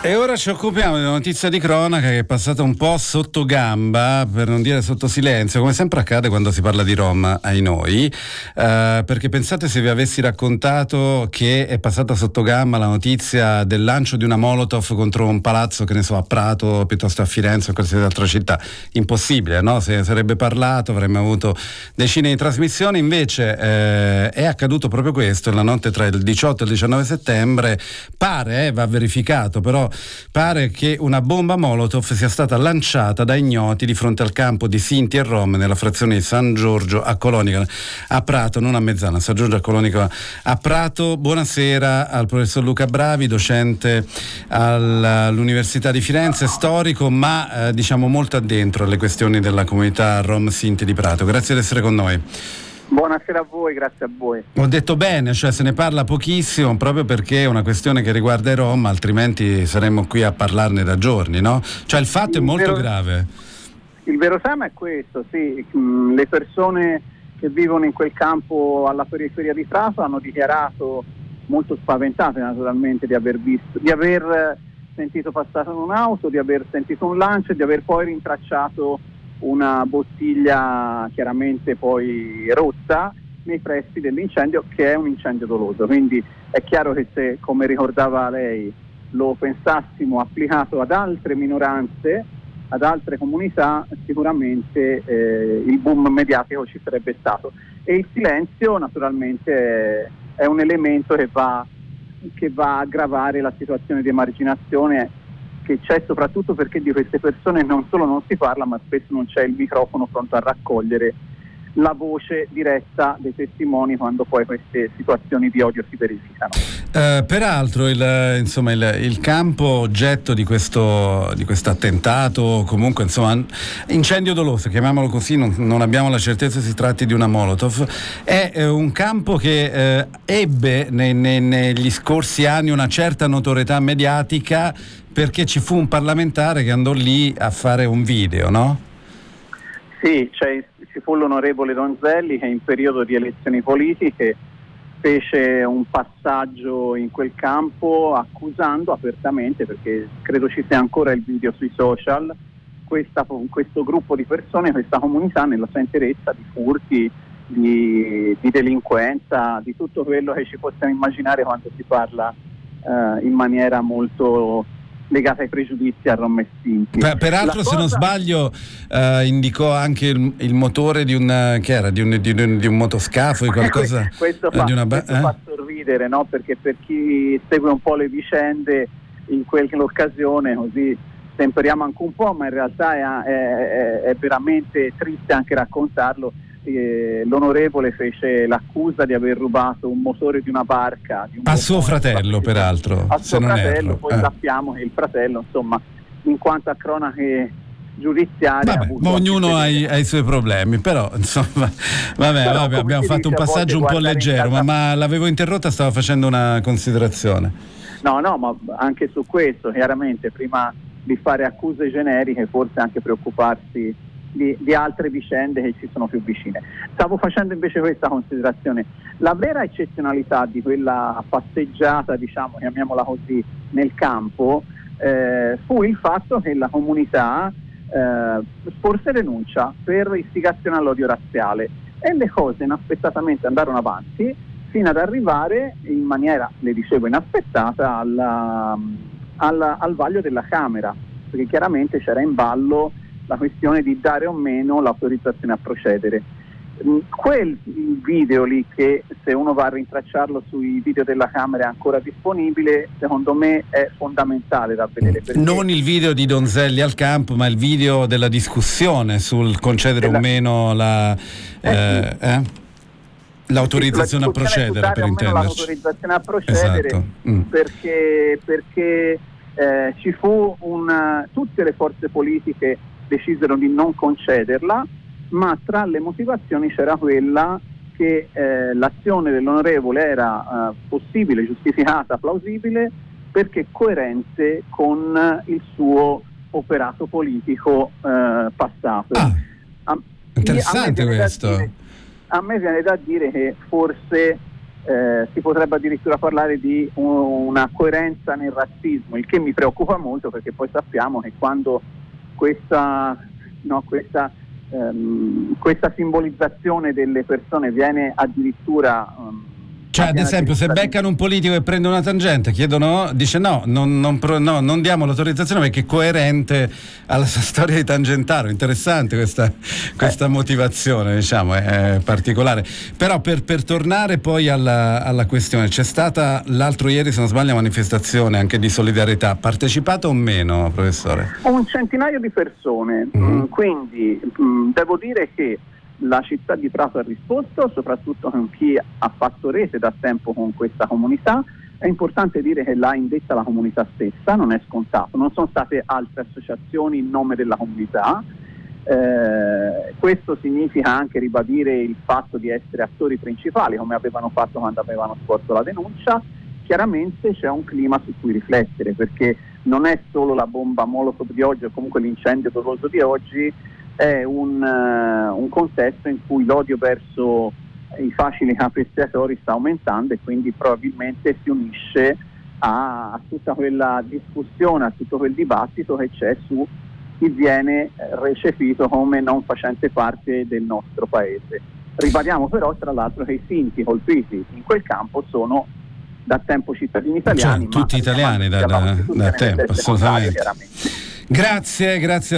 E ora ci occupiamo di una notizia di cronaca che è passata un po' sotto gamba, per non dire sotto silenzio, come sempre accade quando si parla di Rom, ai noi, perché pensate se vi avessi raccontato che è passata sotto gamba la notizia del lancio di una Molotov contro un palazzo, che ne so, a Prato, piuttosto a Firenze o qualsiasi altra città. Impossibile, no? Se sarebbe parlato avremmo avuto decine di trasmissioni, invece è accaduto proprio questo, la notte tra il 18 e il 19 settembre, pare, va verificato, però pare che una bomba Molotov sia stata lanciata da ignoti di fronte al campo di Sinti e Rom nella frazione di San Giorgio a Colonica, a Prato, non a Mezzana, San Giorgio a Colonica a Prato. Buonasera al professor Luca Bravi, docente all'Università di Firenze, storico, ma diciamo molto addentro alle questioni della comunità Rom Sinti di Prato. Grazie di essere con noi. Buonasera a voi, grazie a voi. Ho detto bene, cioè se ne parla pochissimo proprio perché è una questione che riguarda i Rom, altrimenti saremmo qui a parlarne da giorni, no? Cioè il fatto è molto grave. Il vero tema è questo, sì, le persone che vivono in quel campo alla periferia di Prato hanno dichiarato, molto spaventate naturalmente, di aver sentito passare un'auto, di aver sentito un lancio e di aver poi rintracciato una bottiglia chiaramente poi rotta nei pressi dell'incendio, che è un incendio doloso. Quindi è chiaro che se, come ricordava lei, lo pensassimo applicato ad altre minoranze, ad altre comunità, sicuramente il boom mediatico ci sarebbe stato. E il silenzio naturalmente è un elemento che va a aggravare la situazione di emarginazione che c'è, soprattutto perché di queste persone non solo non si parla, ma spesso non c'è il microfono pronto a raccogliere la voce diretta dei testimoni quando poi queste situazioni di odio si verificano. Peraltro il campo oggetto di questo attentato, comunque insomma incendio doloso, chiamiamolo così, non abbiamo la certezza si tratti di una Molotov, è un campo che ebbe negli scorsi anni una certa notorietà mediatica perché ci fu un parlamentare che andò lì a fare un video, no? Sì, ci fu l'onorevole Donzelli che in periodo di elezioni politiche fece un passaggio in quel campo accusando apertamente, perché credo ci sia ancora il video sui social, questo gruppo di persone, questa comunità, nella sua interezza, di furti, di delinquenza, di tutto quello che ci possiamo immaginare quando si parla in maniera molto legata ai pregiudizi a Rom e Sinti. Peraltro, se non sbaglio, indicò anche il motore di un motoscafo, di qualcosa. Questo fa sorridere, no? Perché per chi segue un po' le vicende in quell'occasione, così temperiamo anche un po', ma in realtà è veramente triste anche raccontarlo. L'onorevole fece l'accusa di aver rubato un motore di una barca a suo fratello, peraltro, a suo fratello, poi sappiamo che il fratello, insomma, in quanto a cronache giudiziarie, ognuno ha i suoi problemi, però insomma abbiamo fatto un passaggio un po' leggero, ma l'avevo interrotta, stavo facendo una considerazione. No, ma anche su questo, chiaramente, prima di fare accuse generiche, forse anche preoccuparsi di altre vicende che ci sono più vicine. Stavo facendo invece questa considerazione. La vera eccezionalità di quella passeggiata, diciamo, chiamiamola così, nel campo, fu il fatto che la comunità sporse denuncia per istigazione all'odio razziale e le cose inaspettatamente andarono avanti fino ad arrivare in maniera, le dicevo, inaspettata al vaglio della Camera, perché chiaramente c'era in ballo la questione di dare o meno l'autorizzazione a procedere. Quel video lì, che se uno va a rintracciarlo sui video della Camera è ancora disponibile, secondo me è fondamentale da vedere. Non il video di Donzelli al campo, ma il video della discussione sul concedere o meno l'autorizzazione a procedere, per intenderci. L'autorizzazione a procedere, esatto. Perché ci fu tutte le forze politiche decisero di non concederla, ma tra le motivazioni c'era quella che l'azione dell'onorevole era possibile, giustificata, plausibile, perché coerente con il suo operato politico passato. Interessante questo. A me viene da dire che forse si potrebbe addirittura parlare di una coerenza nel razzismo, il che mi preoccupa molto, perché poi sappiamo che quando questa simbolizzazione delle persone viene addirittura cioè, ad esempio, se beccano un politico e prende una tangente, dice no, non diamo l'autorizzazione perché è coerente alla sua storia di Tangentaro. Interessante questa motivazione, diciamo, è particolare. Però per tornare poi alla questione, c'è stata l'altro ieri, se non sbaglio, una manifestazione anche di solidarietà. Partecipato o meno, professore? Un centinaio di persone, quindi devo dire che la città di Prato ha risposto, soprattutto con chi ha fatto rete da tempo con questa comunità. È importante dire che l'ha indetta la comunità stessa, non è scontato, non sono state altre associazioni in nome della comunità. Questo significa anche ribadire il fatto di essere attori principali, come avevano fatto quando avevano svolto la denuncia. Chiaramente c'è un clima su cui riflettere, perché non è solo la bomba Molotov di oggi o comunque l'incendio doloso di oggi, è un contesto in cui l'odio verso i facili capi espiatori sta aumentando, e quindi probabilmente si unisce a tutta quella discussione, a tutto quel dibattito che c'è su chi viene recepito come non facente parte del nostro paese. Ribadiamo però, tra l'altro, che i sinti colpiti in quel campo sono da tempo cittadini italiani, tutti italiani da tempo, assolutamente. Grazie.